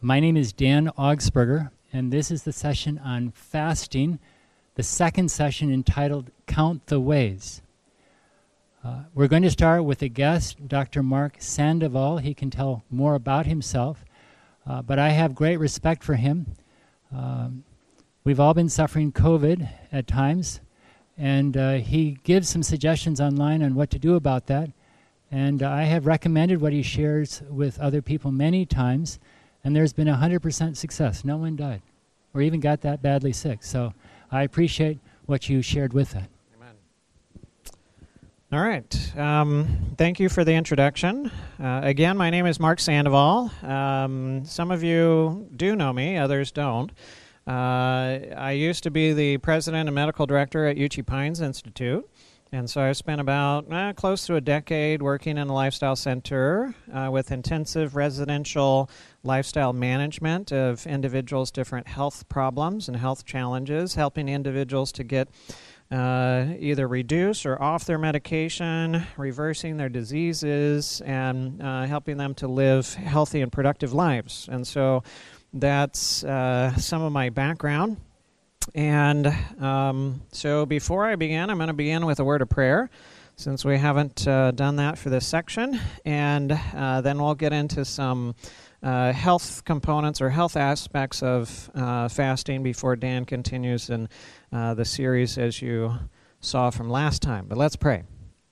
My name is Dan Augsburger, and this is the session on fasting, the second session entitled Count the Ways. We're going to start with a guest, Dr. Mark Sandoval. He can tell more about himself, but I have great respect for him. We've all been suffering COVID at times, and he gives some suggestions online on what to do about that. And I have recommended what he shares with other people many times, and there's been 100% success. No one died or even got that badly sick. So I appreciate what you shared with that. Amen. All right. Thank you for the introduction. Again, my name is Mark Sandoval. Some of you do know me, others don't. I used to be the president and medical director at Uchee Pines Institute. And so I've spent about close to a decade working in a lifestyle center with intensive residential lifestyle management of individuals' different health problems and health challenges, helping individuals to get either reduce or off their medication, reversing their diseases, and helping them to live healthy and productive lives. And so that's some of my background. And so before I begin, I'm going to begin with a word of prayer, since we haven't done that for this section. And then we'll get into some health components or health aspects of fasting before Dan continues in the series as you saw from last time. But let's pray.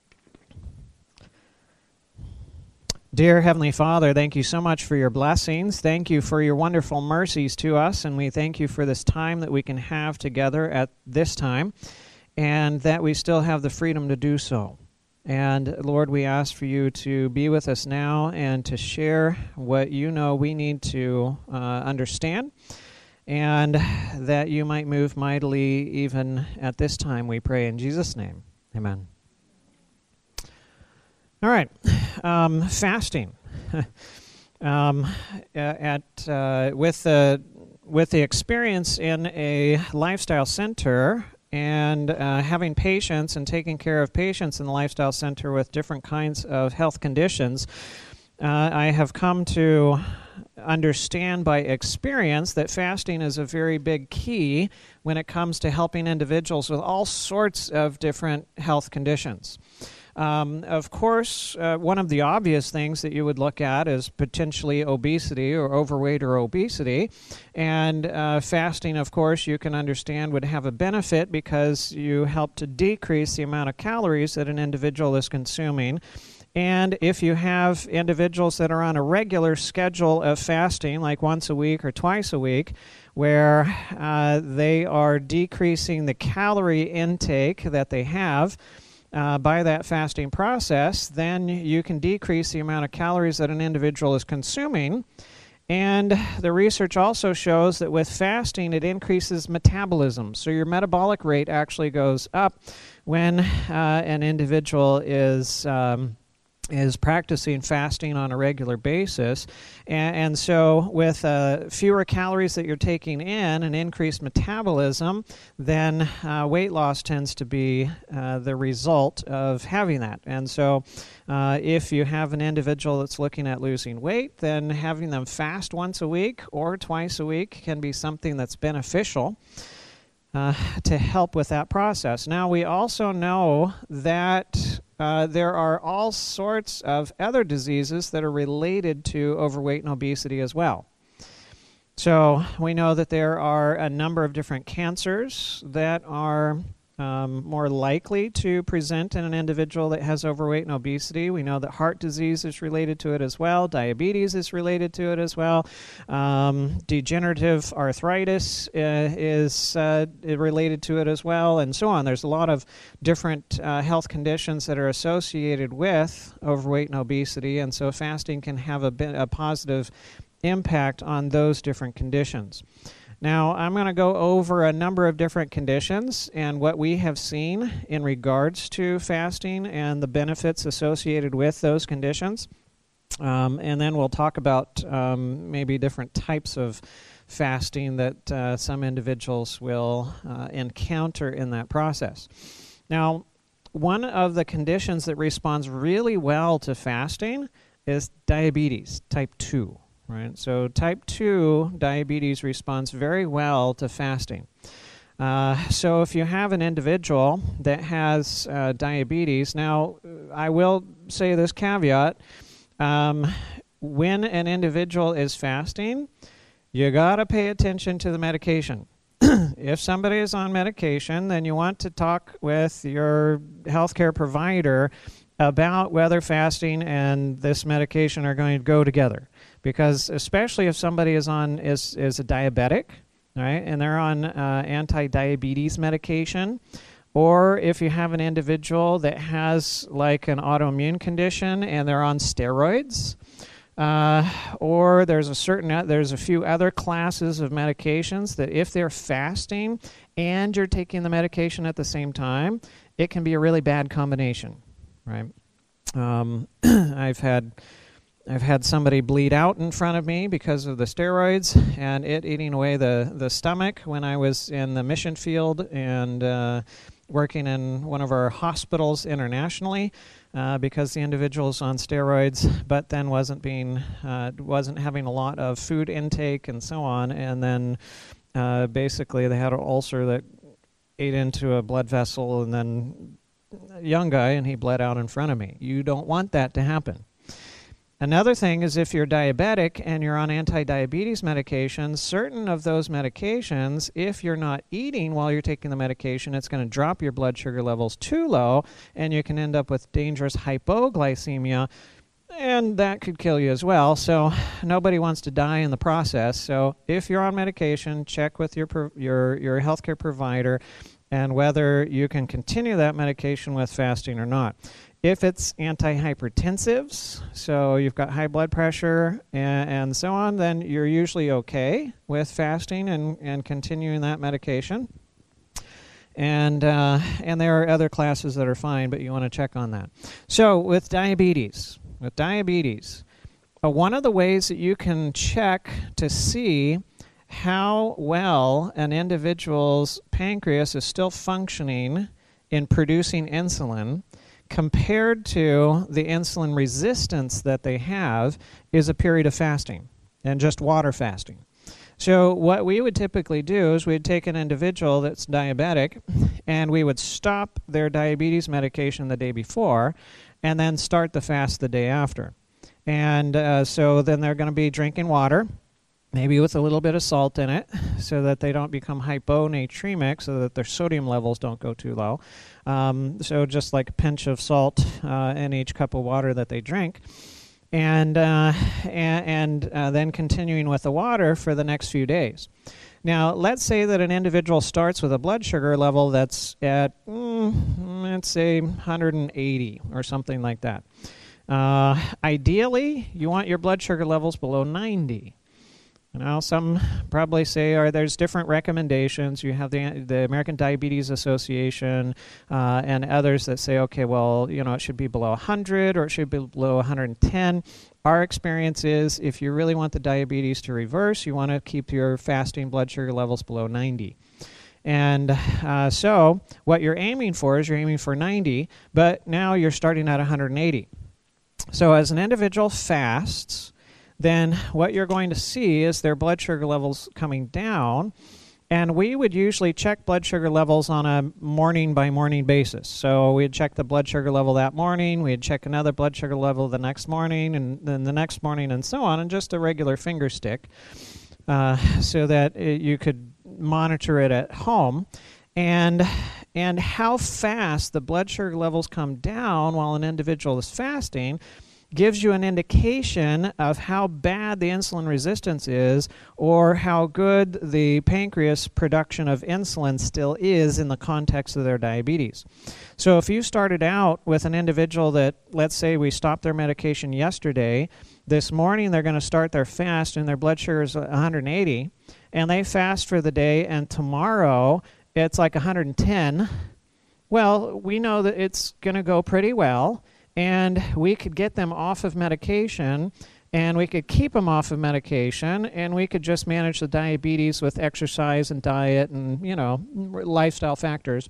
Dear Heavenly Father, thank you so much for your blessings. Thank you for your wonderful mercies to us, and we thank you for this time that we can have together at this time, and that we still have the freedom to do so. And Lord, we ask for you to be with us now and to share what you know we need to understand, and that you might move mightily even at this time, we pray in Jesus' name. Amen. All right, fasting. With the experience in a lifestyle center and having patients and taking care of patients in the lifestyle center with different kinds of health conditions, I have come to understand by experience that fasting is a very big key when it comes to helping individuals with all sorts of different health conditions. Of course, one of the obvious things that you would look at is potentially obesity or overweight or obesity. And fasting, of course, you can understand would have a benefit because you help to decrease the amount of calories that an individual is consuming. And if you have individuals that are on a regular schedule of fasting, like once a week or twice a week, where they are decreasing the calorie intake that they have, by that fasting process, then you can decrease the amount of calories that an individual is consuming. And the research also shows that with fasting, it increases metabolism. So your metabolic rate actually goes up when an individual is practicing fasting on a regular basis. And so with fewer calories that you're taking in and increased metabolism, then weight loss tends to be the result of having that. And so if you have an individual that's looking at losing weight, then having them fast once a week or twice a week can be something that's beneficial to help with that process. Now, we also know that there are all sorts of other diseases that are related to overweight and obesity as well. So we know that there are a number of different cancers that are more likely to present in an individual that has overweight and obesity. We know that heart disease is related to it as well. Diabetes is related to it as well. Degenerative arthritis is related to it as well, and so on. There's a lot of different health conditions that are associated with overweight and obesity, and so fasting can have a positive impact on those different conditions. Now, I'm going to go over a number of different conditions and what we have seen in regards to fasting and the benefits associated with those conditions. And then we'll talk about maybe different types of fasting that some individuals will encounter in that process. Now, one of the conditions that responds really well to fasting is diabetes type 2. right? So type 2 diabetes responds very well to fasting. So if you have an individual that has diabetes, now I will say this caveat, when an individual is fasting, you got to pay attention to the medication. If somebody is on medication, then you want to talk with your healthcare provider about whether fasting and this medication are going to go together. Because especially if somebody is a diabetic, right, and they're on anti-diabetes medication, or if you have an individual that has like an autoimmune condition and they're on steroids, or there's a few other classes of medications that if they're fasting and you're taking the medication at the same time, it can be a really bad combination, right? I've had somebody bleed out in front of me because of the steroids and it eating away the stomach when I was in the mission field and working in one of our hospitals internationally. Because the individual's on steroids, but then wasn't having a lot of food intake and so on, and then basically they had an ulcer that ate into a blood vessel, and then a young guy, and he bled out in front of me. You don't want that to happen. Another thing is if you're diabetic and you're on anti-diabetes medications, certain of those medications, if you're not eating while you're taking the medication, it's going to drop your blood sugar levels too low, and you can end up with dangerous hypoglycemia, and that could kill you as well. So nobody wants to die in the process. So if you're on medication, check with your healthcare provider and whether you can continue that medication with fasting or not. If it's antihypertensives, so you've got high blood pressure and so on, then you're usually okay with fasting and continuing that medication. And there are other classes that are fine, but you want to check on that. So with diabetes, one of the ways that you can check to see how well an individual's pancreas is still functioning in producing insulin compared to the insulin resistance that they have is a period of fasting and just water fasting. So what we would typically do is we'd take an individual that's diabetic and we would stop their diabetes medication the day before and then start the fast the day after. And so then they're going to be drinking water, maybe with a little bit of salt in it so that they don't become hyponatremic, so that their sodium levels don't go too low. So just like a pinch of salt in each cup of water that they drink. And then continuing with the water for the next few days. Now, let's say that an individual starts with a blood sugar level that's at, let's say, 180 or something like that. Ideally, you want your blood sugar levels below 90. Now, some probably say there's different recommendations. You have the American Diabetes Association and others that say, okay, well, it should be below 100 or it should be below 110. Our experience is if you really want the diabetes to reverse, you want to keep your fasting blood sugar levels below 90. And so what you're aiming for is you're aiming for 90, but now you're starting at 180. So as an individual fasts, then what you're going to see is their blood sugar levels coming down, and we would usually check blood sugar levels on a morning-by-morning basis. So we'd check the blood sugar level that morning, we'd check another blood sugar level the next morning, and then the next morning, and so on, and just a regular finger stick so that you could monitor it at home. And how fast the blood sugar levels come down while an individual is fasting gives you an indication of how bad the insulin resistance is or how good the pancreas production of insulin still is in the context of their diabetes. So if you started out with an individual that, let's say we stopped their medication yesterday, this morning they're going to start their fast and their blood sugar is 180, and they fast for the day, and tomorrow it's like 110, well, we know that it's going to go pretty well, and we could get them off of medication, and we could keep them off of medication, and we could just manage the diabetes with exercise and diet and, lifestyle factors.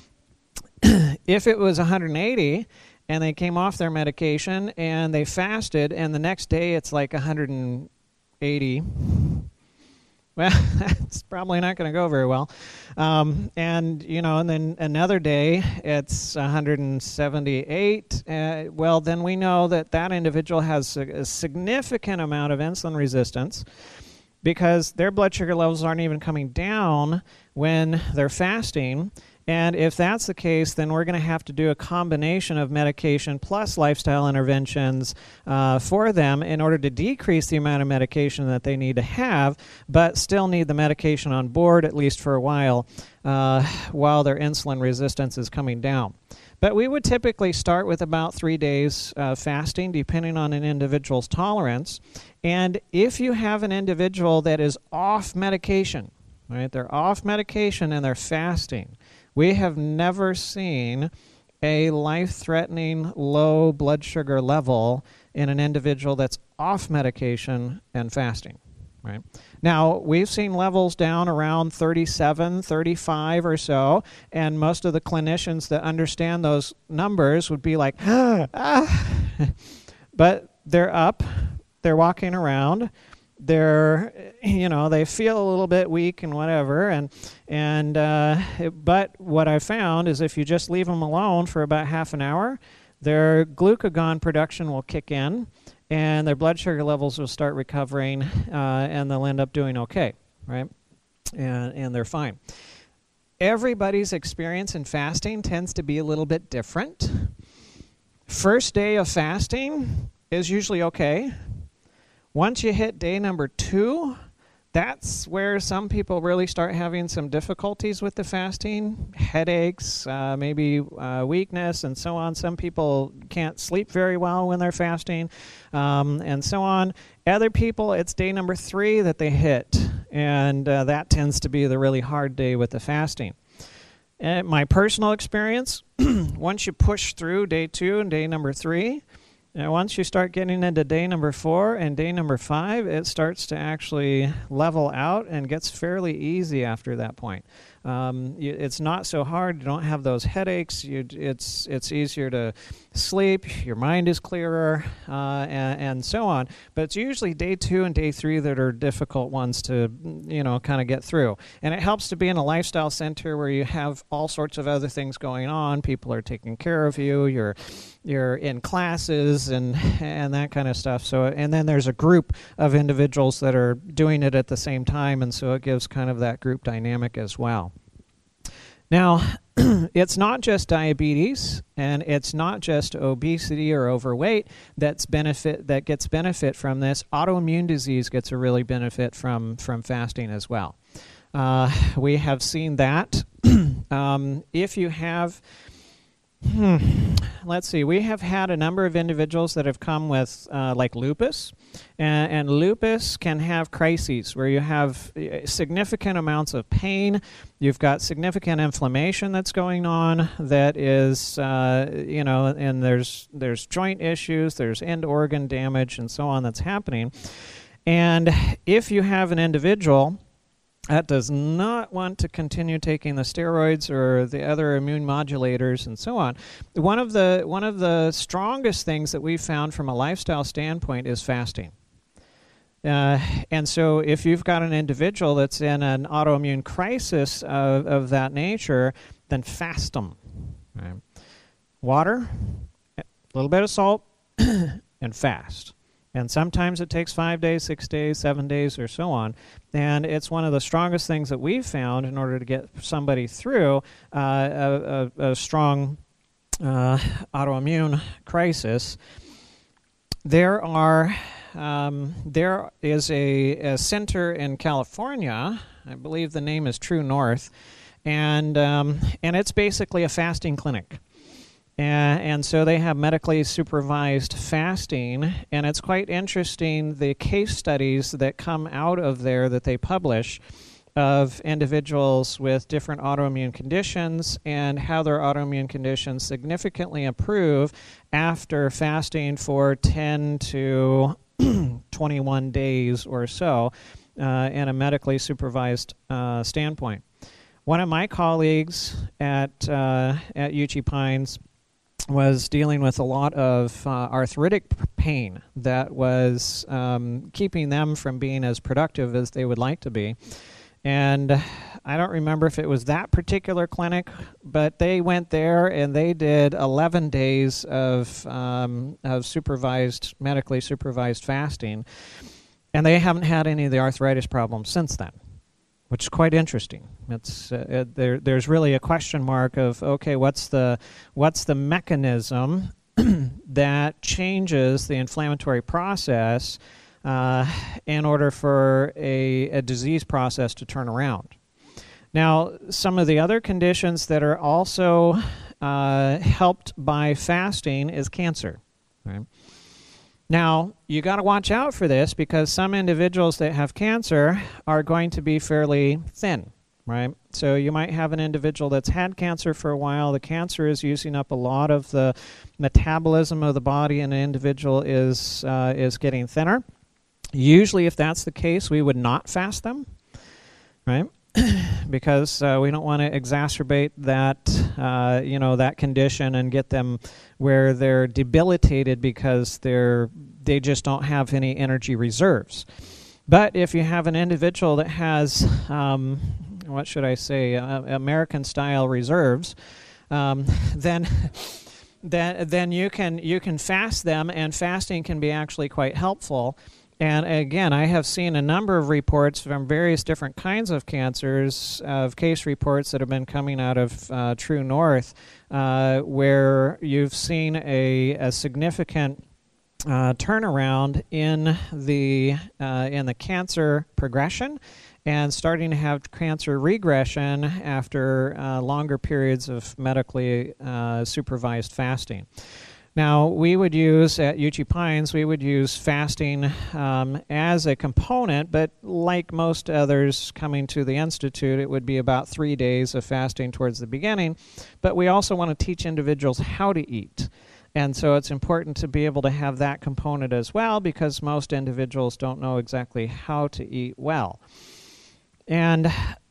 If it was 180 and they came off their medication and they fasted and the next day it's like 180 80. Well, it's probably not going to go very well. And then another day it's 178. Well, then we know that individual has a significant amount of insulin resistance because their blood sugar levels aren't even coming down when they're fasting. And if that's the case, then we're going to have to do a combination of medication plus lifestyle interventions for them in order to decrease the amount of medication that they need to have, but still need the medication on board, at least for a while their insulin resistance is coming down. But we would typically start with about 3 days fasting, depending on an individual's tolerance. And if you have an individual that is off medication, right, they're off medication and they're fasting, we have never seen a life-threatening low blood sugar level in an individual that's off medication and fasting. Right? Now, we've seen levels down around 37, 35 or so, and most of the clinicians that understand those numbers would be like, but they're up, they're walking around, they feel a little bit weak and whatever, but what I found is if you just leave them alone for about half an hour, their glucagon production will kick in, and their blood sugar levels will start recovering, and they'll end up doing okay, right? And they're fine. Everybody's experience in fasting tends to be a little bit different. First day of fasting is usually okay. Once you hit day number 2, that's where some people really start having some difficulties with the fasting, headaches, maybe weakness, and so on. Some people can't sleep very well when they're fasting, and so on. Other people, it's day number 3 that they hit, and that tends to be the really hard day with the fasting. And my personal experience, once you push through day 2 and day number 3, and once you start getting into day number 4 and day number 5, it starts to actually level out and gets fairly easy after that point. It's not so hard. You don't have those headaches. It's easier to sleep. Your mind is clearer, and so on. But it's usually day 2 and day 3 that are difficult ones to, kind of get through. And it helps to be in a lifestyle center where you have all sorts of other things going on. People are taking care of you. You're in classes and that kind of stuff. So, and then there's a group of individuals that are doing it at the same time, and so it gives kind of that group dynamic as well. Now, it's not just diabetes, and it's not just obesity or overweight that gets benefit from this. Autoimmune disease gets a really benefit from fasting as well. We have seen that. If you have let's see. We have had a number of individuals that have come with like lupus, and lupus can have crises where you have significant amounts of pain. You've got significant inflammation that's going on that is, and there's joint issues, there's end organ damage, and so on that's happening. And if you have an individual that does not want to continue taking the steroids or the other immune modulators and so on, one of the strongest things that we've found from a lifestyle standpoint is fasting. And so if you've got an individual that's in an autoimmune crisis of that nature, then fast them. Right? Water, a little bit of salt, and fast. And sometimes it takes 5 days, 6 days, 7 days, or so on. And it's one of the strongest things that we've found in order to get somebody through a strong autoimmune crisis. There is a center in California. I believe the name is True North, and it's basically a fasting clinic. And so they have medically supervised fasting, and it's quite interesting the case studies that come out of there that they publish of individuals with different autoimmune conditions and how their autoimmune conditions significantly improve after fasting for 10 to 21 days or so in a medically supervised standpoint. One of my colleagues at UC Pines was dealing with a lot of arthritic pain that was keeping them from being as productive as they would like to be. And I don't remember if it was that particular clinic, but they went there and they did 11 days of medically supervised fasting, and they haven't had any of the arthritis problems since then, which is quite interesting. It's there's really a question mark of, okay, what's the mechanism that changes the inflammatory process in order for a disease process to turn around. Now, some of the other conditions that are also helped by fasting is cancer. Right? Now, you got to watch out for this because some individuals that have cancer are going to be fairly thin, right? So you might have an individual that's had cancer for a while. The cancer is using up a lot of the metabolism of the body, and the individual is getting thinner. Usually, if that's the case, we would not fast them, right? Because we don't want to exacerbate that, that condition and get them where they're debilitated because they just don't have any energy reserves. But if you have an individual that has, American-style reserves, then you can fast them, and fasting can be actually quite helpful. And again, I have seen a number of reports from various different kinds of cancers, of case reports that have been coming out of True North, where you've seen a significant turnaround in the cancer progression and starting to have cancer regression after longer periods of medically supervised fasting. Now, we would use, at Uchee Pines, we would use fasting as a component, but like most others coming to the Institute, it would be about 3 days of fasting towards the beginning. But we also want to teach individuals how to eat. And so it's important to be able to have that component as well, because most individuals don't know exactly how to eat well. And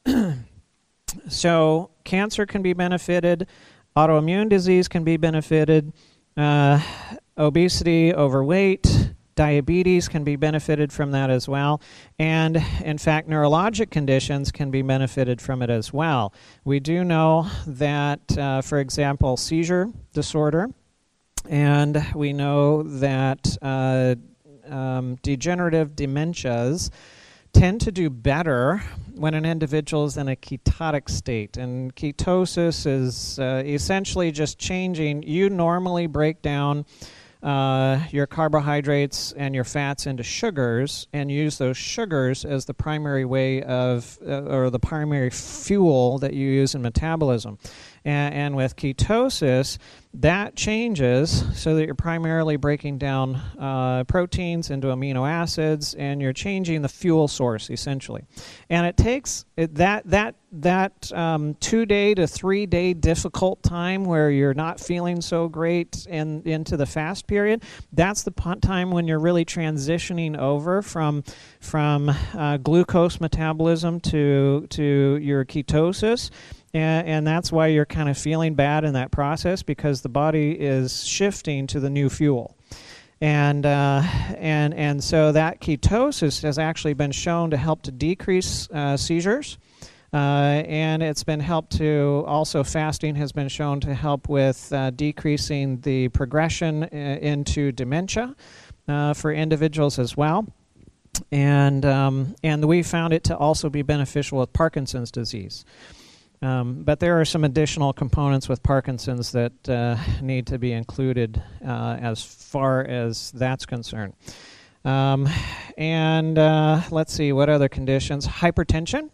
so cancer can be benefited, autoimmune disease can be benefited, obesity, overweight, diabetes can be benefited from that as well. And in fact, neurologic conditions can be benefited from it as well. We do know that, for example, seizure disorder, and we know that degenerative dementias tend to do better when an individual is in a ketotic state. And ketosis is essentially just changing. You normally break down your carbohydrates and your fats into sugars and use those sugars as the primary way of, or the primary fuel that you use in metabolism. And with ketosis, that changes so that you're primarily breaking down proteins into amino acids, and you're changing the fuel source essentially. And it takes that 2 day to 3 day difficult time where you're not feeling so great into the fast period. That's the time when you're really transitioning over from glucose metabolism to your ketosis. And that's why you're kind of feeling bad in that process, because the body is shifting to the new fuel. And so that ketosis has actually been shown to help to decrease seizures. And it's been helped to, also fasting has been shown to help with decreasing the progression into dementia for individuals as well. And we found it to also be beneficial with Parkinson's disease. But there are some additional components with Parkinson's that need to be included as far as that's concerned. Let's see, what other conditions? Hypertension.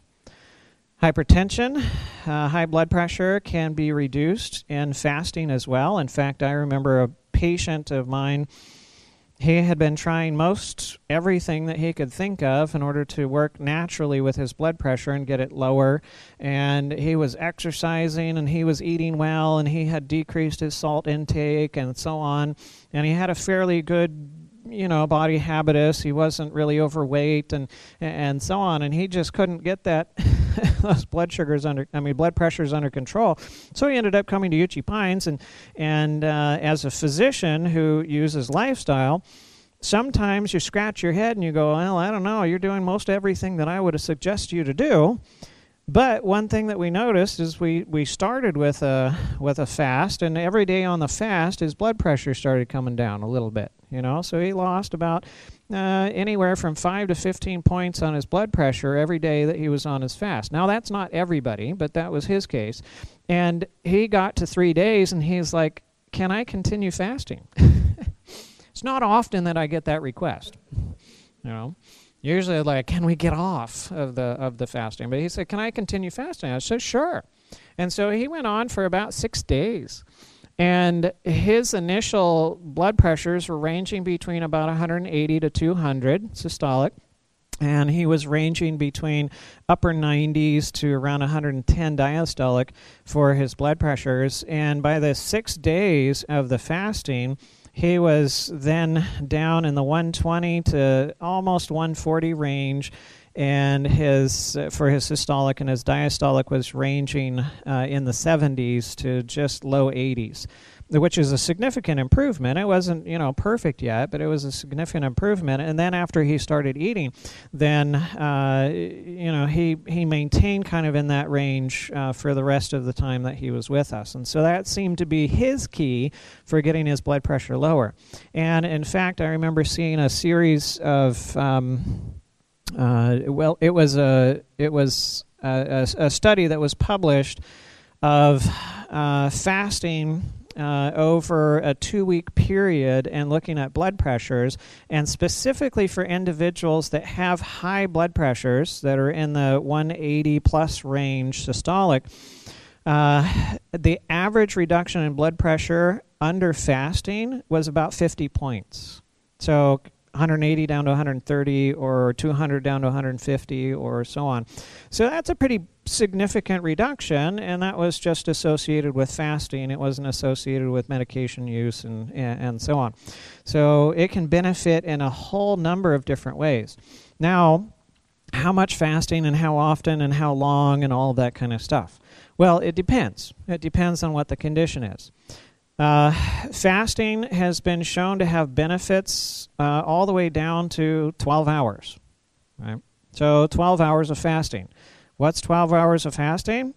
High blood pressure can be reduced in fasting as well. In fact, I remember a patient of mine. He had been trying most everything that he could think of in order to work naturally with his blood pressure and get it lower. And he was exercising, and he was eating well, and he had decreased his salt intake and so on. And he had a fairly good, body habitus. He wasn't really overweight and so on. And he just couldn't get that those blood pressures under control. So he ended up coming to Uchee Pines, and as a physician who uses lifestyle, sometimes you scratch your head and you go, well, I don't know, you're doing most everything that I would have suggested you to do. But one thing that we noticed is we started with a fast, and every day on the fast, his blood pressure started coming down a little bit. So he lost about anywhere from 5 to 15 points on his blood pressure every day that he was on his fast. Now, that's not everybody, but that was his case. And he got to 3 days, and he's like, can I continue fasting? It's not often that I get that request, Usually, like, can we get off of the fasting? But he said, can I continue fasting? I said, sure. And so he went on for about 6 days. And his initial blood pressures were ranging between about 180 to 200 systolic. And he was ranging between upper 90s to around 110 diastolic for his blood pressures. And by the 6 days of the fasting, he was then down in the 120 to almost 140 range, and for his systolic and his diastolic was ranging in the 70s to just low 80s, which is a significant improvement. It wasn't, perfect yet, but it was a significant improvement. And then after he started eating, then, he maintained kind of in that range for the rest of the time that he was with us. And so that seemed to be his key for getting his blood pressure lower. And in fact, I remember seeing a series of, it was a study that was published of fasting over a 2-week period and looking at blood pressures, and specifically for individuals that have high blood pressures that are in the 180 plus range systolic, the average reduction in blood pressure under fasting was about 50 points. So 180 down to 130, or 200 down to 150, or so on. So that's a pretty significant reduction, and that was just associated with fasting. It wasn't associated with medication use and so on. So it can benefit in a whole number of different ways. Now, how much fasting and how often and how long and all of that kind of stuff? Well, it depends. It depends on what the condition is. Fasting has been shown to have benefits all the way down to 12 hours. Right? So 12 hours of fasting. What's 12 hours of fasting?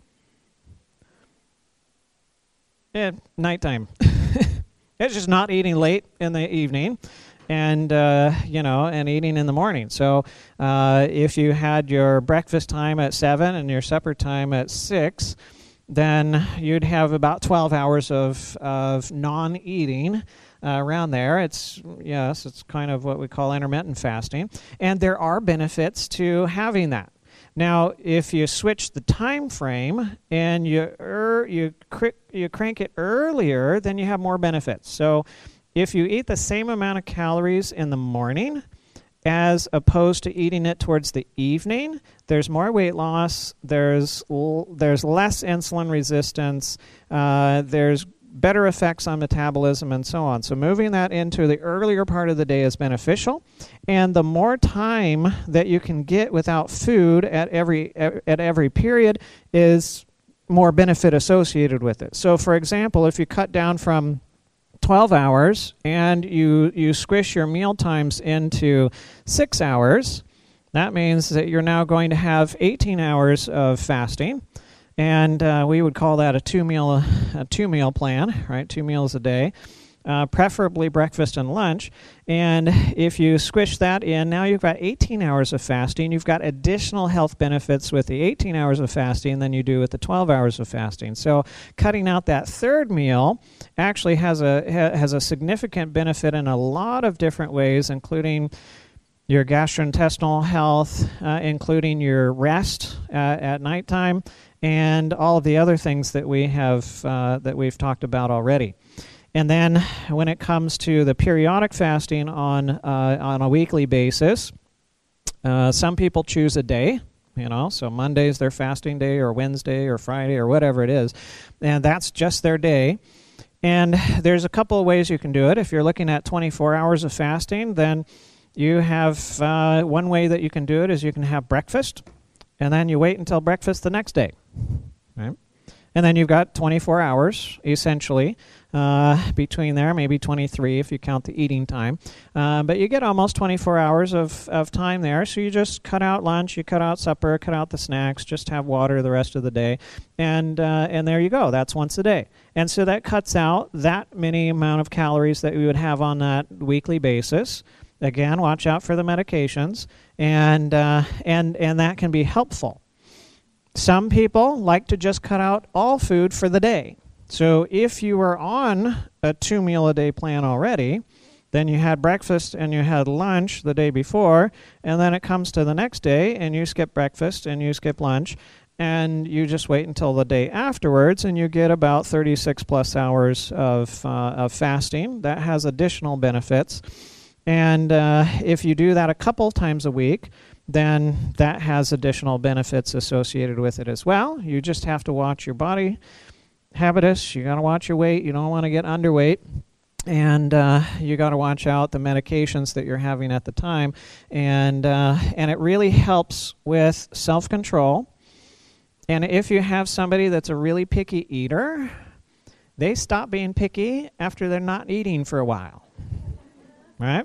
Nighttime. It's just not eating late in the evening and eating in the morning. So if you had your breakfast time at 7 and your supper time at 6, then you'd have about 12 hours of non-eating around there. It's kind of what we call intermittent fasting. And there are benefits to having that. Now, if you switch the time frame and you crank it earlier, then you have more benefits. So if you eat the same amount of calories in the morning as opposed to eating it towards the evening, there's more weight loss, there's less insulin resistance, there's better effects on metabolism, and so on. So moving that into the earlier part of the day is beneficial, and the more time that you can get without food at every period is more benefit associated with it. So for example, if you cut down from 12 hours and you squish your meal times into 6 hours, that means that you're now going to have 18 hours of fasting, and we would call that a two meal plan, right? 2 meals a day, preferably breakfast and lunch. And if you squish that in, now you've got 18 hours of fasting. You've got additional health benefits with the 18 hours of fasting than you do with the 12 hours of fasting. So cutting out that third meal actually has a significant benefit in a lot of different ways, including your gastrointestinal health, including your rest at nighttime, and all of the other things that we've talked about already. And then when it comes to the periodic fasting on a weekly basis, some people choose a day. So Monday's their fasting day, or Wednesday or Friday or whatever it is, and that's just their day. And there's a couple of ways you can do it. If you're looking at 24 hours of fasting, then you have one way that you can do it is you can have breakfast, and then you wait until breakfast the next day, right? And then you've got 24 hours, essentially, between there, maybe 23 if you count the eating time. But you get almost 24 hours of time there, so you just cut out lunch, you cut out supper, cut out the snacks, just have water the rest of the day, and there you go. That's once a day. And so that cuts out that many amount of calories that we would have on that weekly basis. Again, watch out for the medications, and that can be helpful. Some people like to just cut out all food for the day. So if you were on a 2-meal-a-day plan already, then you had breakfast and you had lunch the day before, and then it comes to the next day and you skip breakfast and you skip lunch, and you just wait until the day afterwards, and you get about 36 plus hours of fasting. That has additional benefits. And if you do that a couple times a week, then that has additional benefits associated with it as well. You just have to watch your body habitus. You got to watch your weight. You don't want to get underweight. And you got to watch out the medications that you're having at the time. And it really helps with self-control. And if you have somebody that's a really picky eater, they stop being picky after they're not eating for a while. Right?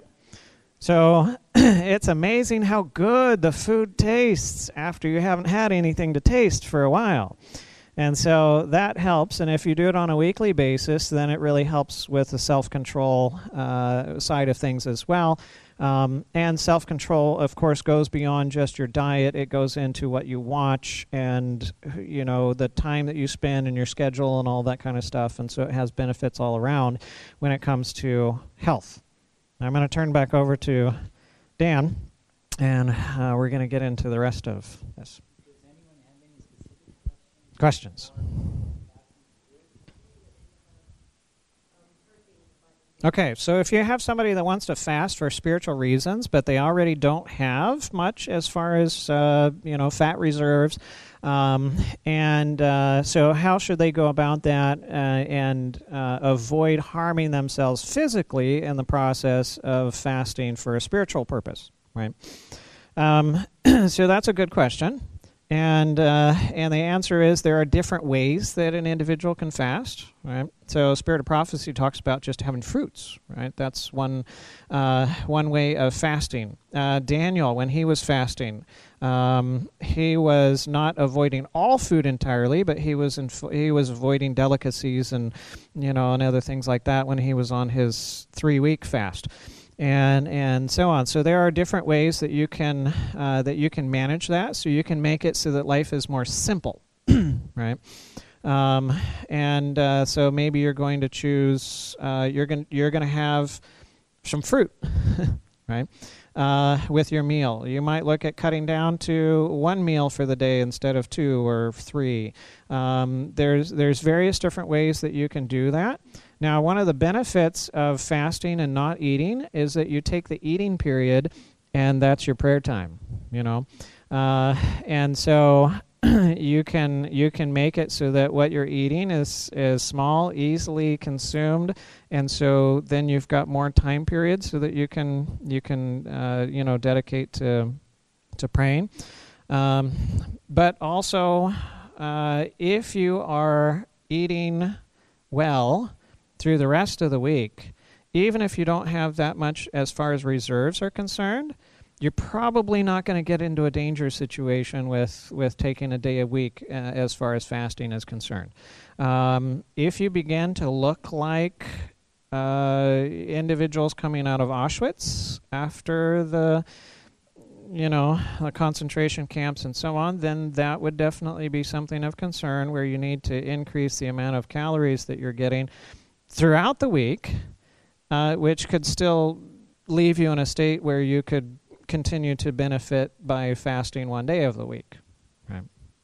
So it's amazing how good the food tastes after you haven't had anything to taste for a while. And so that helps. And if you do it on a weekly basis, then it really helps with the self-control side of things as well. And self-control, of course, goes beyond just your diet. It goes into what you watch and, you know, the time that you spend and your schedule and all that kind of stuff. And so it has benefits all around when it comes to health. I'm going to turn back over to Dan, and we're going to get into the rest of this. Does anyone have any specific Questions? Okay, so if you have somebody that wants to fast for spiritual reasons, but they already don't have much as far as fat reserves, so how should they go about that and avoid harming themselves physically in the process of fasting for a spiritual purpose, right? So that's a good question. And the answer is there are different ways that an individual can fast, right? So Spirit of Prophecy talks about just having fruits, right? That's one way of fasting. Daniel, when he was fasting, he was not avoiding all food entirely, but he was avoiding delicacies and other things like that when he was on his 3-week fast. And so on. So there are different ways that you can manage that. So you can make it so that life is more simple, right? So maybe you're going to choose. You're going to have some fruit, right? With your meal, you might look at cutting down to 1 meal for the day instead of 2 or 3. There's various different ways that you can do that. Now, one of the benefits of fasting and not eating is that you take the eating period, and that's your prayer time. And so you can make it so that what you're eating is small, easily consumed, and so then you've got more time periods so that you can dedicate to praying. But also, if you are eating well through the rest of the week, even if you don't have that much as far as reserves are concerned, you're probably not going to get into a dangerous situation with taking a day a week as far as fasting is concerned. If you begin to look like individuals coming out of Auschwitz after the concentration camps and so on, then that would definitely be something of concern where you need to increase the amount of calories that you're getting throughout the week, which could still leave you in a state where you could continue to benefit by fasting 1 day of the week. Right.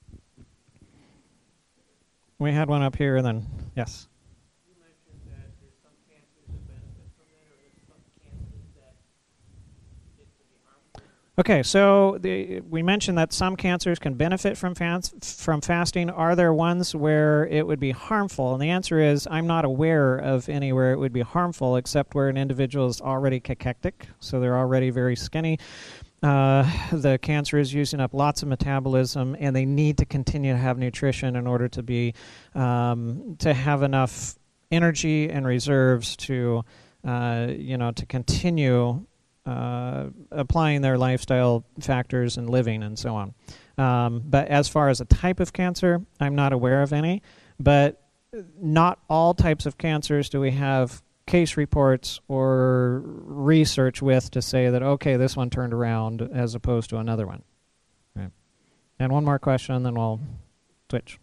We had one up here, and then, yes? You mentioned that there's some cancers that benefit from it, or there's some cancers that it can be harmful. Okay, so we mentioned that some cancers can benefit from fasting. Are there ones where it would be harmful? And the answer is I'm not aware of any where it would be harmful, except where an individual is already cachectic, so they're already very skinny. the cancer is using up lots of metabolism, and they need to continue to have nutrition in order to be to have enough energy and reserves to to continue applying their lifestyle factors and living and so on. But as far as a type of cancer, I'm not aware of any. But not all types of cancers do we have case reports or research with to say that, okay, this one turned around as opposed to another one. Right. And one more question, and then we'll switch.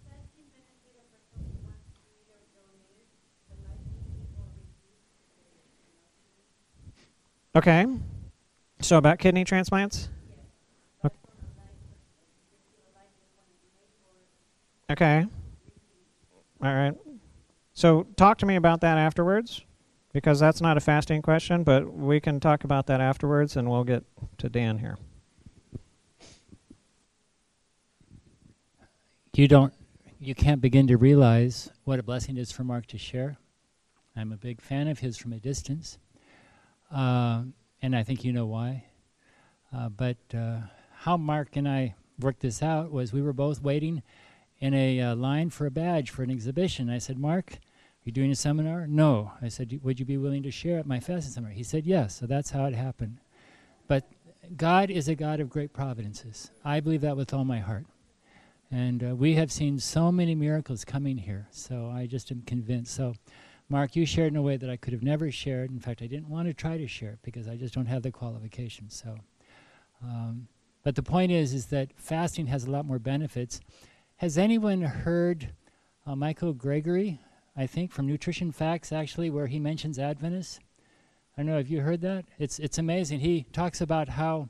Okay. So about kidney transplants? Okay. All right. So talk to me about that afterwards, because that's not a fasting question, but we can talk about that afterwards, and we'll get to Dan here. You can't begin to realize what a blessing it is for Mark to share. I'm a big fan of his from a distance, and I think you know why. But how Mark and I worked this out was we were both waiting in a line for a badge for an exhibition. I said, Mark, are you doing a seminar? No. I said, would you be willing to share at my fasting seminar? He said, yes. So that's how it happened. But God is a God of great providences. I believe that with all my heart. And we have seen so many miracles coming here. So I just am convinced. So, Mark, you shared in a way that I could have never shared. In fact, I didn't want to try to share it because I just don't have the qualifications. So, but the point is that fasting has a lot more benefits. Has anyone heard Michael Gregory, I think, from Nutrition Facts, actually, where he mentions Adventists? I don't know, have you heard that? It's amazing. He talks about how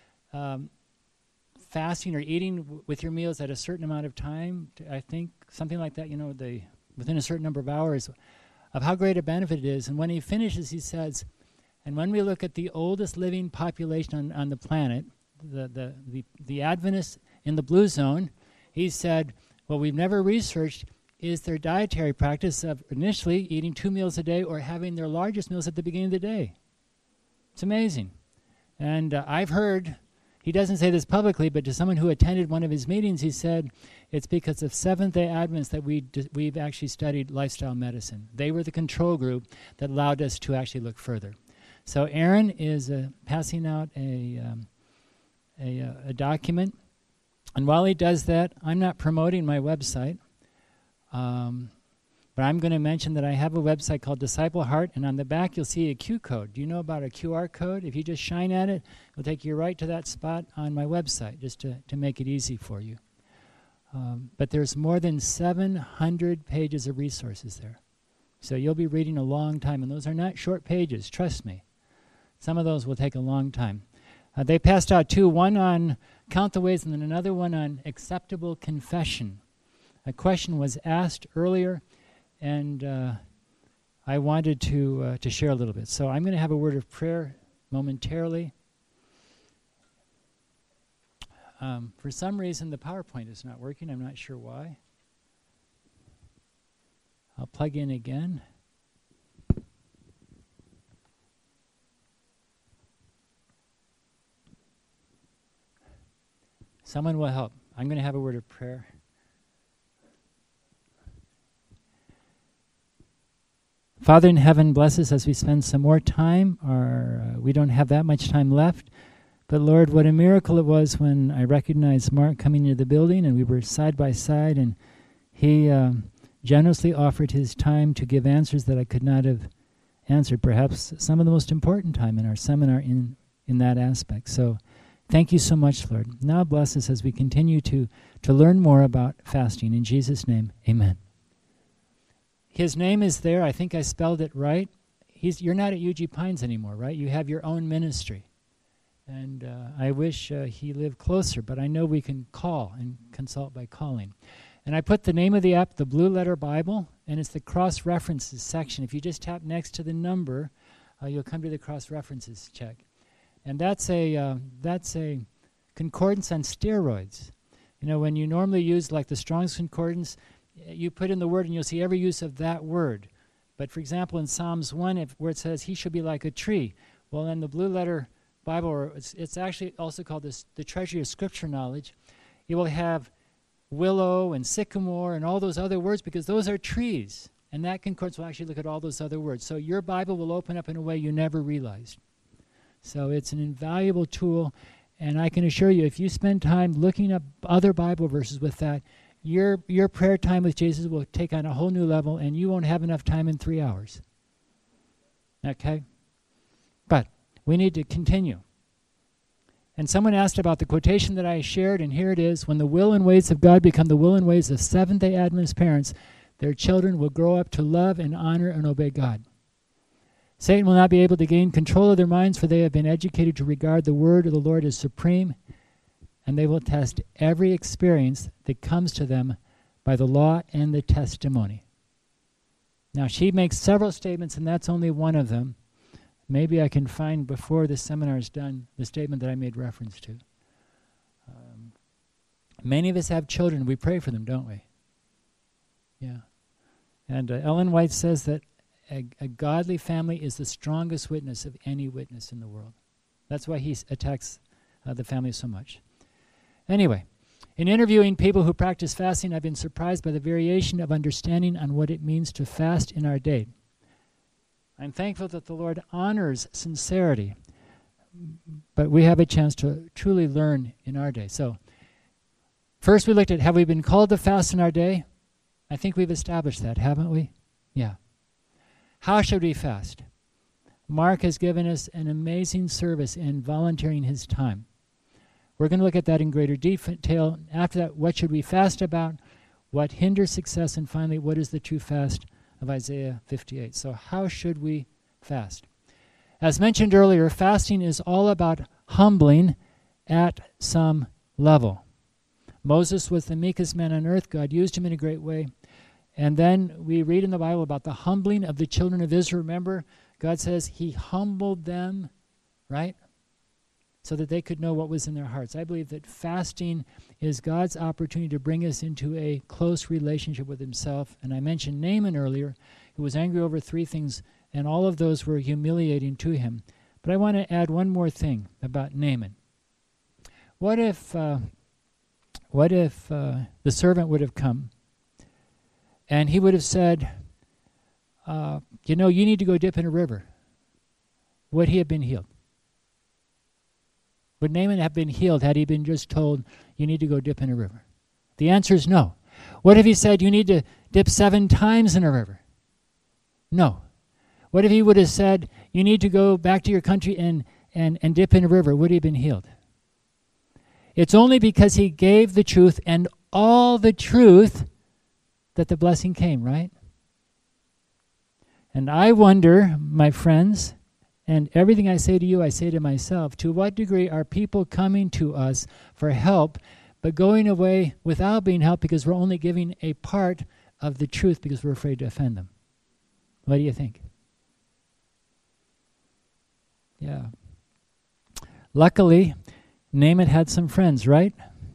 fasting or eating with your meals at a certain amount of time, I think, something like that, within a certain number of hours, of how great a benefit it is. And when he finishes, he says, and when we look at the oldest living population on the planet, the Adventists in the blue zone, he said, what we've never researched is their dietary practice of initially eating 2 meals a day or having their largest meals at the beginning of the day. It's amazing. And I've heard, he doesn't say this publicly, but to someone who attended one of his meetings, he said, it's because of Seventh-day Adventists that we've actually studied lifestyle medicine. They were the control group that allowed us to actually look further. So Aaron is passing out a document. And while he does that, I'm not promoting my website, but I'm going to mention that I have a website called Disciple Heart, and on the back you'll see a Q code. Do you know about a QR code? If you just shine at it, it'll take you right to that spot on my website, just to make it easy for you. But there's more than 700 pages of resources there. So you'll be reading a long time, and those are not short pages, trust me. Some of those will take a long time. They passed out 2, one on Count the Ways and then another one on acceptable confession. A question was asked earlier, and I wanted to share a little bit. So I'm going to have a word of prayer momentarily. For some reason, the PowerPoint is not working. I'm not sure why. I'll plug in again. Someone will help. I'm going to have a word of prayer. Father in heaven, bless us as we spend some more time. We don't have that much time left. But Lord, what a miracle it was when I recognized Mark coming into the building and we were side by side, and he generously offered his time to give answers that I could not have answered, perhaps some of the most important time in our seminar in that aspect. So thank you so much, Lord. Now bless us as we continue to learn more about fasting. In Jesus' name, amen. His name is there. I think I spelled it right. You're not at UG Pines anymore, right? You have your own ministry. And I wish he lived closer, but I know we can call and consult by calling. And I put the name of the app, the Blue Letter Bible, and it's the cross-references section. If you just tap next to the number, you'll come to the cross-references check. And that's a concordance on steroids. You know, when you normally use like the Strong's Concordance, you put in the word and you'll see every use of that word. But for example, in Psalms 1, where it says, he should be like a tree. Well, in the Blue Letter Bible, or it's actually also called the treasury of Scripture knowledge, it will have willow and sycamore and all those other words because those are trees. And that concordance will actually look at all those other words. So your Bible will open up in a way you never realized. So it's an invaluable tool. And I can assure you, if you spend time looking up other Bible verses with that, your prayer time with Jesus will take on a whole new level, and you won't have enough time in 3 hours. Okay? But we need to continue. And someone asked about the quotation that I shared, and here it is. When the will and ways of God become the will and ways of Seventh-day Adventist parents, their children will grow up to love and honor and obey God. Satan will not be able to gain control of their minds, for they have been educated to regard the word of the Lord as supreme, and they will test every experience that comes to them by the law and the testimony. Now, she makes several statements, and that's only one of them. Maybe I can find, before the seminar is done, the statement that I made reference to. Many of us have children. We pray for them, don't we? Yeah. And Ellen White says that a godly family is the strongest witness of any witness in the world. That's why he attacks the family so much. Anyway, in interviewing people who practice fasting, I've been surprised by the variation of understanding on what it means to fast in our day. I'm thankful that the Lord honors sincerity, but we have a chance to truly learn in our day. So, first we looked at, have we been called to fast in our day? I think we've established that, haven't we? Yeah. How should we fast? Mark has given us an amazing service in volunteering his time. We're going to look at that in greater detail. After that, what should we fast about? What hinders success? And finally, what is the true fast of Isaiah 58? So how should we fast? As mentioned earlier, fasting is all about humbling at some level. Moses was the meekest man on earth. God used him in a great way. And then we read in the Bible about the humbling of the children of Israel. Remember, God says he humbled them, right? So that they could know what was in their hearts. I believe that fasting is God's opportunity to bring us into a close relationship with himself. And I mentioned Naaman earlier, who was angry over 3 things, and all of those were humiliating to him. But I want to add one more thing about Naaman. What if the servant would have come and he would have said, you need to go dip in a river? Would he have been healed? Would Naaman have been healed had he been just told, you need to go dip in a river? The answer is no. What if he said, you need to dip 7 times in a river? No. What if he would have said, you need to go back to your country and dip in a river? Would he have been healed? It's only because he gave the truth and all the truth that the blessing came, right? And I wonder, my friends, and everything I say to you, I say to myself, to what degree are people coming to us for help, but going away without being helped because we're only giving a part of the truth because we're afraid to offend them? What do you think? Yeah. Luckily, Naaman had some friends, right?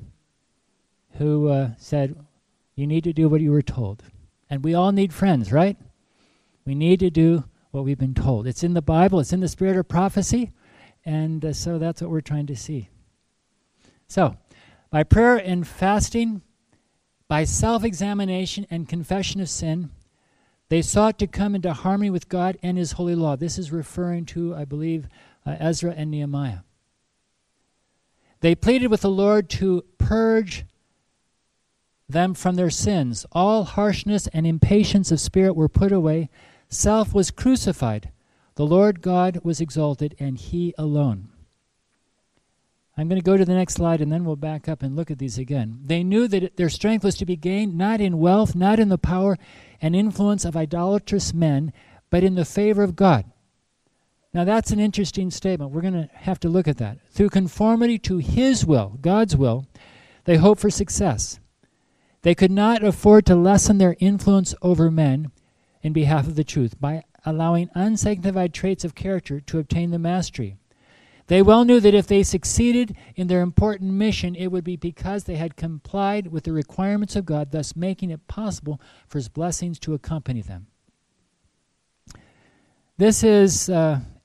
Who said, you need to do what you were told. And we all need friends, right? We need to do what we've been told. It's in the Bible. It's in the spirit of prophecy. And so that's what we're trying to see. So, by prayer and fasting, by self-examination and confession of sin, they sought to come into harmony with God and his holy law. This is referring to, I believe, Ezra and Nehemiah. They pleaded with the Lord to purge them from their sins. All harshness and impatience of spirit were put away. Self was crucified. The Lord God was exalted, and he alone. I'm going to go to the next slide, and then we'll back up and look at these again. They knew that their strength was to be gained not in wealth, not in the power and influence of idolatrous men, but in the favor of God. Now that's an interesting statement. We're going to have to look at that. Through conformity to his will, God's will, they hoped for success. They could not afford to lessen their influence over men in behalf of the truth by allowing unsanctified traits of character to obtain the mastery. They well knew that if they succeeded in their important mission, it would be because they had complied with the requirements of God, thus making it possible for his blessings to accompany them. This is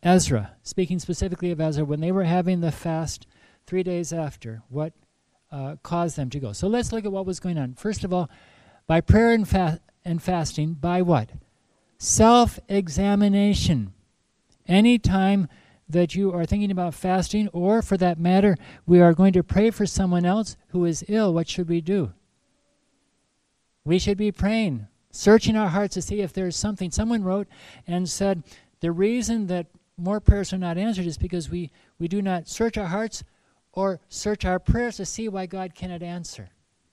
Ezra, speaking specifically of Ezra, when they were having the fast 3 days after, what caused them to go. So let's look at what was going on. First of all, by prayer and fasting, by what? Self-examination. Anytime that you are thinking about fasting, or for that matter, we are going to pray for someone else who is ill, what should we do? We should be praying, searching our hearts to see if there's something. Someone wrote and said, the reason that more prayers are not answered is because we do not search our hearts or search our prayers to see why God cannot answer.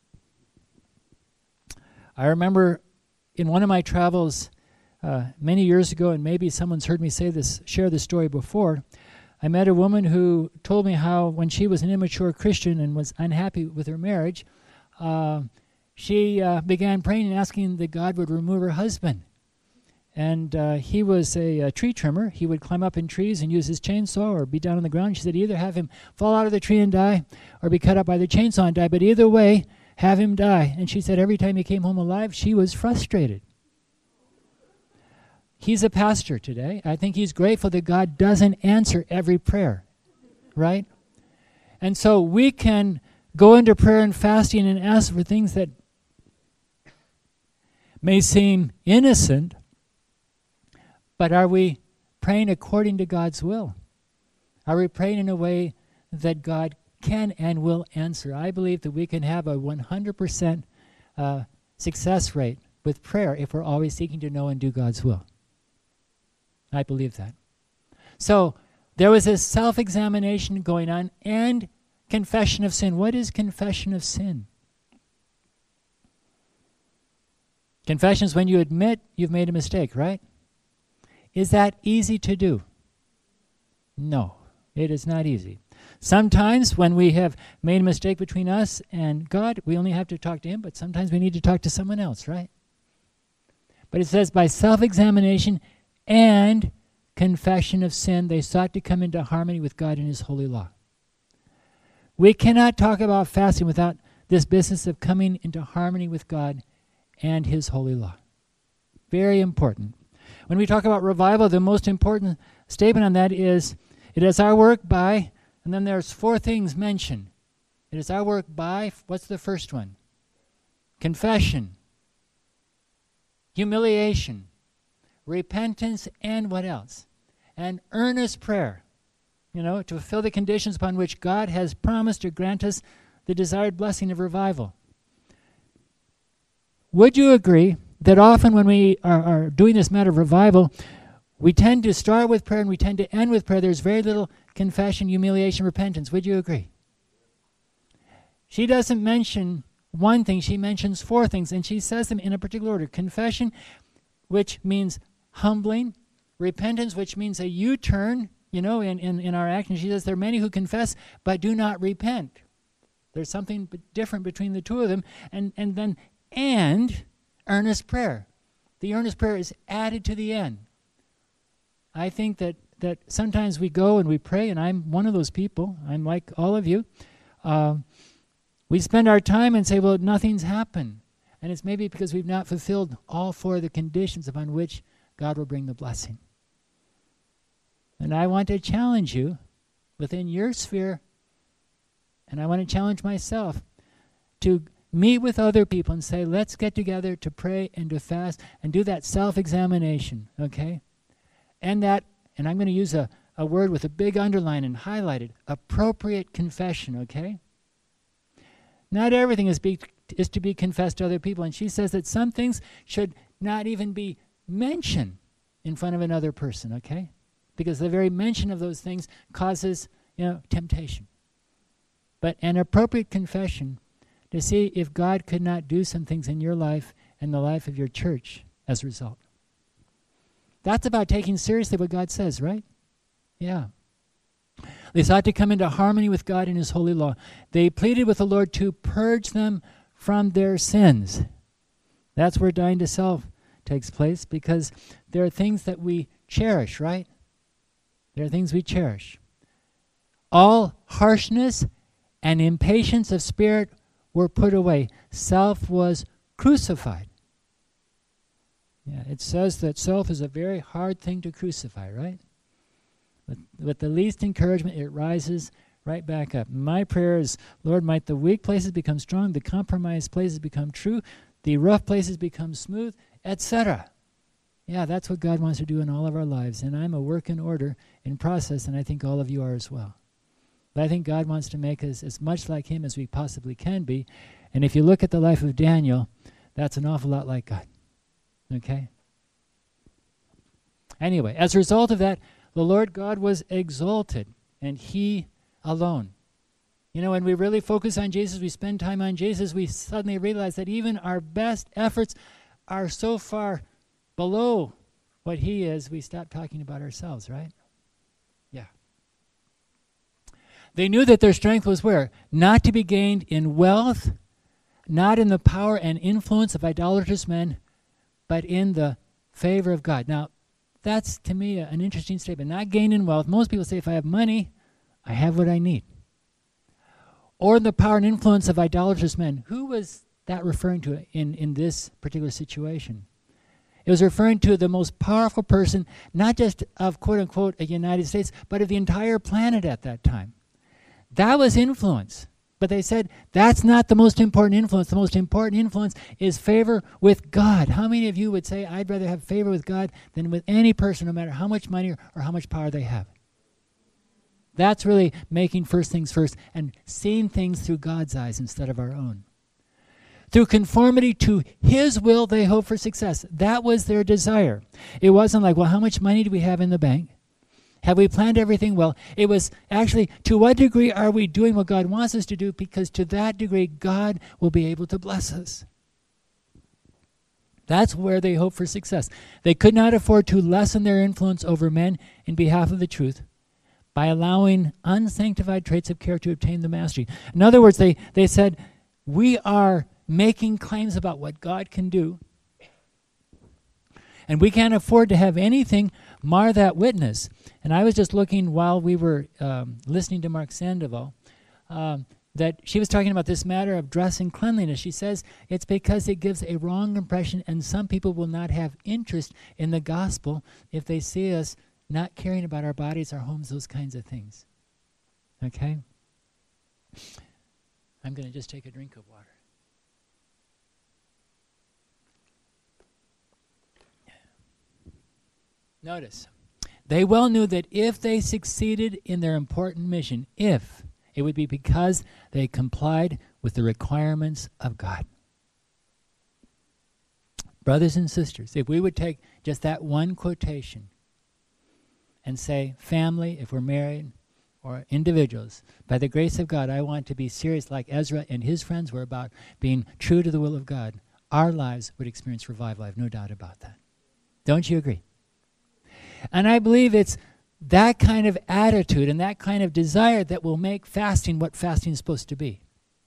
I remember in one of my travels many years ago, and maybe someone's heard me share this story before, I met a woman who told me how when she was an immature Christian and was unhappy with her marriage, she began praying and asking that God would remove her husband. And he was a tree trimmer. He would climb up in trees and use his chainsaw or be down on the ground. She said, either have him fall out of the tree and die or be cut up by the chainsaw and die, but either way, have him die. And she said every time he came home alive, she was frustrated. He's a pastor today. I think he's grateful that God doesn't answer every prayer, right? And so we can go into prayer and fasting and ask for things that may seem innocent, but are we praying according to God's will? Are we praying in a way that God can and will answer? I believe that we can have a 100% success rate with prayer if we're always seeking to know and do God's will. I believe that. So there was this self-examination going on and confession of sin. What is confession of sin? Confession is when you admit you've made a mistake, right? Is that easy to do? No, it is not easy. Sometimes when we have made a mistake between us and God, we only have to talk to Him, but sometimes we need to talk to someone else, right? But it says by self-examination and confession of sin, they sought to come into harmony with God and His holy law. We cannot talk about fasting without this business of coming into harmony with God and His holy law. Very important. When we talk about revival, the most important statement on that is, it is our work by, and then there's 4 things mentioned. It is our work by, what's the first one? Confession, humiliation, repentance, and what else? And earnest prayer, to fulfill the conditions upon which God has promised to grant us the desired blessing of revival. Would you agree that often when we are doing this matter of revival, we tend to start with prayer and we tend to end with prayer? There's very little confession, humiliation, repentance. Would you agree? She doesn't mention one thing, she mentions 4 things, and she says them in a particular order. Confession, which means humbling. Repentance, which means a U-turn, in our action. She says there are many who confess but do not repent. There's something different between the two of them. And then earnest prayer. The earnest prayer is added to the end. I think that sometimes we go and we pray, and I'm one of those people. I'm like all of you. We spend our time and say, well, nothing's happened. And it's maybe because we've not fulfilled all 4 of the conditions upon which God will bring the blessing. And I want to challenge you within your sphere, and I want to challenge myself to meet with other people and say, let's get together to pray and to fast and do that self-examination, okay? And I'm going to use a word with a big underline and highlighted, appropriate confession, okay? Not everything is to be confessed to other people. And she says that some things should not even be mentioned in front of another person, okay? Because the very mention of those things causes, temptation. But an appropriate confession to see if God could not do some things in your life and the life of your church as a result. That's about taking seriously what God says, right? Yeah. They sought to come into harmony with God and His holy law. They pleaded with the Lord to purge them from their sins. That's where dying to self takes place, because there are things that we cherish, right? There are things we cherish. All harshness and impatience of spirit were put away. Self was crucified. Yeah, it says that self is a very hard thing to crucify, right? With the least encouragement, it rises right back up. My prayer is, Lord, might the weak places become strong, the compromised places become true, the rough places become smooth, etc. Yeah, that's what God wants to do in all of our lives. And I'm a work in order, in process, and I think all of you are as well. But I think God wants to make us as much like him as we possibly can be. And if you look at the life of Daniel, that's an awful lot like God. Okay? Anyway, as a result of that, the Lord God was exalted, and he alone. You know, when we really focus on Jesus, we spend time on Jesus, we suddenly realize that even our best efforts are so far below what he is, we stop talking about ourselves, right? Yeah. They knew that their strength was where? Not to be gained in wealth, not in the power and influence of idolatrous men, but in the favor of God. Now, that's, to me, an interesting statement. Not gained in wealth. Most people say, if I have money, I have what I need. Or the power and influence of idolatrous men. Who was that referring to in this particular situation? It was referring to the most powerful person, not just of, quote-unquote, a United States, but of the entire planet at that time. That was influence. But they said, that's not the most important influence. The most important influence is favor with God. How many of you would say, I'd rather have favor with God than with any person, no matter how much money or how much power they have? That's really making first things first and seeing things through God's eyes instead of our own. Through conformity to his will, they hope for success. That was their desire. It wasn't like, well, how much money do we have in the bank? Have we planned everything well? It was actually, to what degree are we doing what God wants us to do? Because to that degree, God will be able to bless us. That's where they hope for success. They could not afford to lessen their influence over men in behalf of the truth by allowing unsanctified traits of character to obtain the mastery. In other words, they said, we are making claims about what God can do, and we can't afford to have anything mar that witness. And I was just looking while we were listening to Mark Sandoval, that she was talking about this matter of dress and cleanliness. She says it's because it gives a wrong impression, and some people will not have interest in the gospel if they see us not caring about our bodies, our homes, those kinds of things. Okay? I'm going to just take a drink of water. Notice, they well knew that if they succeeded in their important mission, it would be because they complied with the requirements of God. Brothers and sisters, if we would take just that one quotation and say, family, if we're married, or individuals, by the grace of God, I want to be serious like Ezra and his friends were about being true to the will of God, our lives would experience revival. I have no doubt about that. Don't you agree? And I believe it's that kind of attitude and that kind of desire that will make fasting what fasting is supposed to be.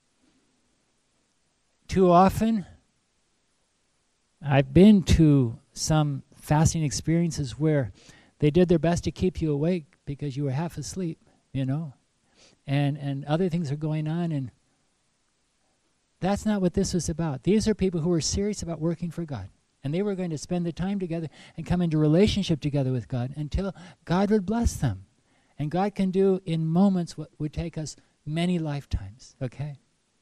Too often, I've been to some fasting experiences where they did their best to keep you awake because you were half asleep, you know, and other things are going on, and that's not what this was about. These are people who were serious about working for God. And they were going to spend the time together and come into relationship together with God until God would bless them. And God can do in moments what would take us many lifetimes, okay?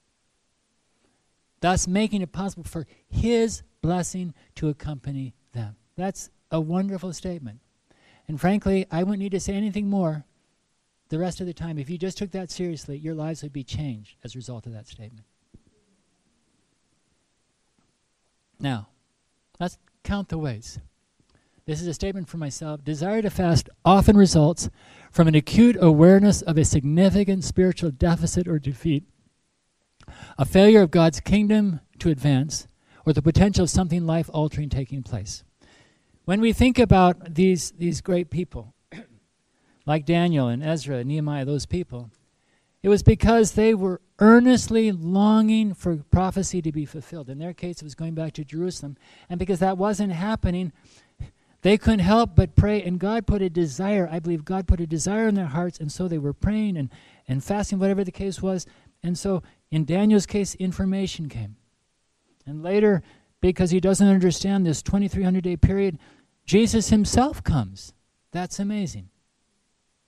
Thus making it possible for his blessing to accompany them. That's a wonderful statement. And frankly, I wouldn't need to say anything more the rest of the time. If you just took that seriously, your lives would be changed as a result of that statement. Now, let's count the ways. This is a statement for myself. Desire to fast often results from an acute awareness of a significant spiritual deficit or defeat, a failure of God's kingdom to advance, or the potential of something life-altering taking place. When we think about these great people, like Daniel and Ezra and Nehemiah, those people, it was because they were earnestly longing for prophecy to be fulfilled. In their case, it was going back to Jerusalem. And because that wasn't happening, they couldn't help but pray. And God put a desire, I believe God put a desire in their hearts. And so they were praying and fasting, whatever the case was. And so in Daniel's case, information came. And later, because he doesn't understand this 2,300-day period, Jesus himself comes. That's amazing.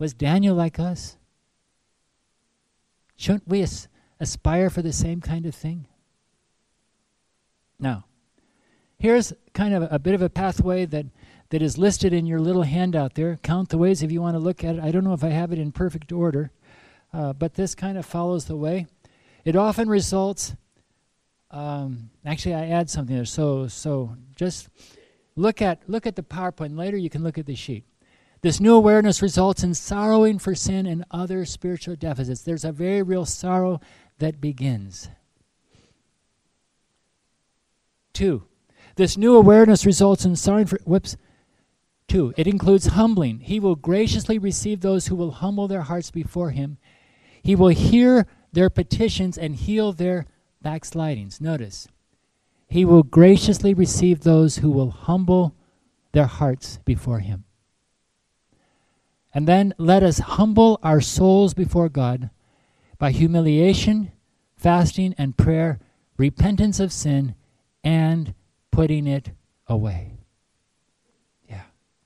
Was Daniel like us? Shouldn't we aspire for the same kind of thing? Now, here's kind of a bit of a pathway that is listed in your little handout there. Count the ways if you want to look at it. I don't know if I have it in perfect order, but this kind of follows the way. It often results, actually I add something there, so just look at the PowerPoint. Later you can look at the sheet. This new awareness results in sorrowing for sin and other spiritual deficits. There's a very real sorrow that begins. 2, this new awareness results in sorrowing for, 2, it includes humbling. He will graciously receive those who will humble their hearts before him. He will hear their petitions and heal their backslidings. Notice, he will graciously receive those who will humble their hearts before him. And then let us humble our souls before God by humiliation, fasting, and prayer, repentance of sin, and putting it away. Yeah.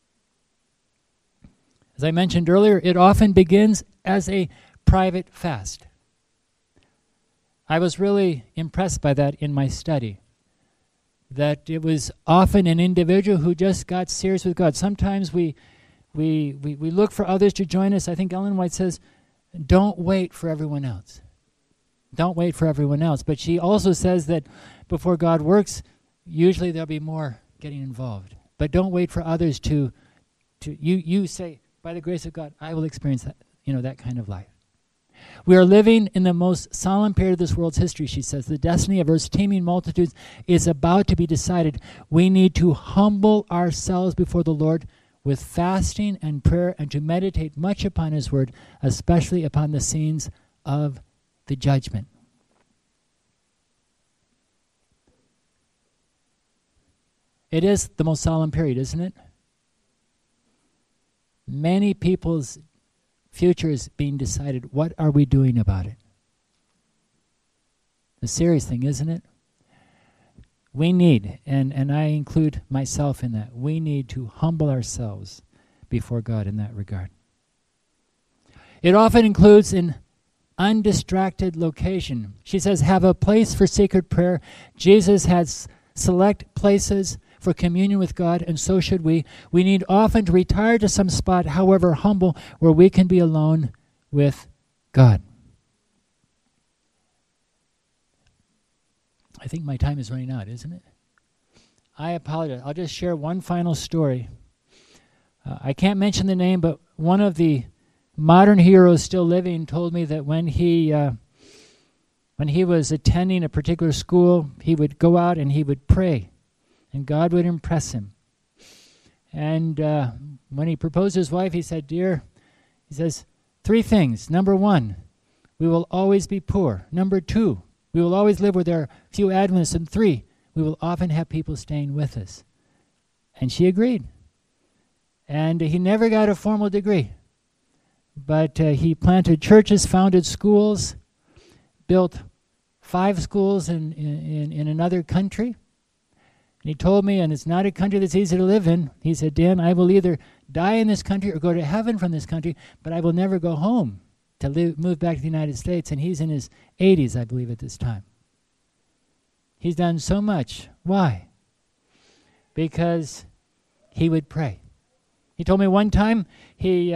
As I mentioned earlier, it often begins as a private fast. I was really impressed by that in my study, that it was often an individual who just got serious with God. Sometimes we look for others to join us. I think Ellen White says, don't wait for everyone else. Don't wait for everyone else. But she also says that before God works, usually there'll be more getting involved. But don't wait for others to you say, by the grace of God, I will experience that, that kind of life. We are living in the most solemn period of this world's history, she says. The destiny of Earth's teeming multitudes is about to be decided. We need to humble ourselves before the Lord with fasting and prayer and to meditate much upon his word, especially upon the scenes of the judgment. It is the most solemn period, isn't it? Many people's future is being decided. What are we doing about it? A serious thing, isn't it? We need, and I include myself in that, we need to humble ourselves before God in that regard. It often includes an undistracted location. She says, have a place for secret prayer. Jesus has select places for communion with God, and so should we. We need often to retire to some spot, however humble, where we can be alone with God. I think my time is running out, isn't it? I apologize. I'll just share one final story. I can't mention the name, but one of the modern heroes still living told me that when he was attending a particular school, he would go out and he would pray, and God would impress him. And when he proposed to his wife, he said, dear, he says, 3 things. Number 1, we will always be poor. Number 2, we will always live with our few Adventists. And 3, we will often have people staying with us. And she agreed. And he never got a formal degree. But he planted churches, founded schools, built 5 schools in another country. And he told me, and it's not a country that's easy to live in, he said, Dan, I will either die in this country or go to heaven from this country, but I will never go home to move back to the United States. And he's in his 80s, I believe, at this time. He's done so much. Why? Because he would pray. He told me one time he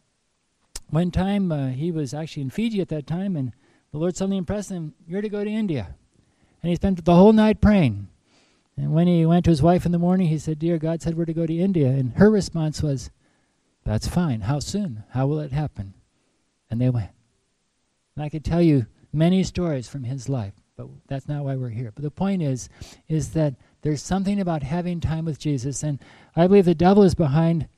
was actually in Fiji at that time, and the Lord suddenly impressed him, you're to go to India. And he spent the whole night praying. And when he went to his wife in the morning, he said, dear, God said we're to go to India. And her response was, that's fine. How soon? How will it happen? And they went. And I could tell you many stories from his life, but that's not why we're here. But the point is that there's something about having time with Jesus, and I believe the devil is behind,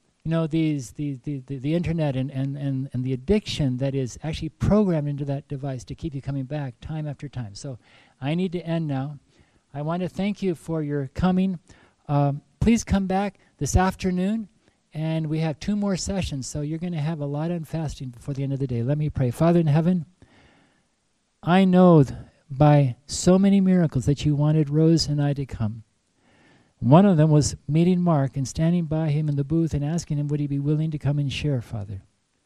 the internet and the addiction that is actually programmed into that device to keep you coming back time after time. So I need to end now. I want to thank you for your coming. Please come back this afternoon. And we have 2 more sessions, so you're going to have a lot on fasting before the end of the day. Let me pray. Father in heaven, I know by so many miracles that you wanted Rose and I to come. One of them was meeting Mark and standing by him in the booth and asking him would he be willing to come and share, Father.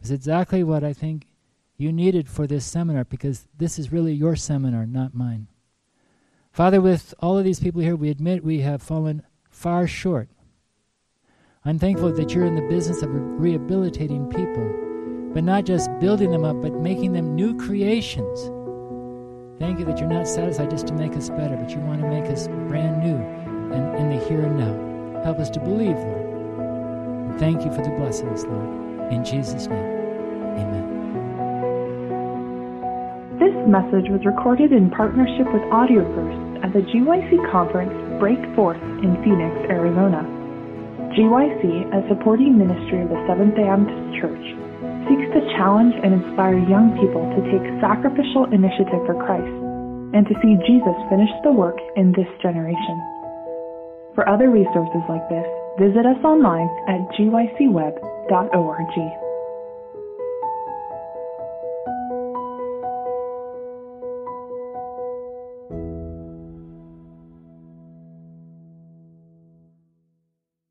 It's exactly what I think you needed for this seminar, because this is really your seminar, not mine. Father, with all of these people here, we admit we have fallen far short. I'm thankful that you're in the business of rehabilitating people, but not just building them up, but making them new creations. Thank you that you're not satisfied just to make us better, but you want to make us brand new and in the here and now. Help us to believe, Lord. And thank you for the blessings, Lord. In Jesus' name, amen. This message was recorded in partnership with AudioBurst at the GYC conference Break Forth in Phoenix, Arizona. GYC, a supporting ministry of the Seventh-day Adventist Church, seeks to challenge and inspire young people to take sacrificial initiative for Christ and to see Jesus finish the work in this generation. For other resources like this, visit us online at gycweb.org.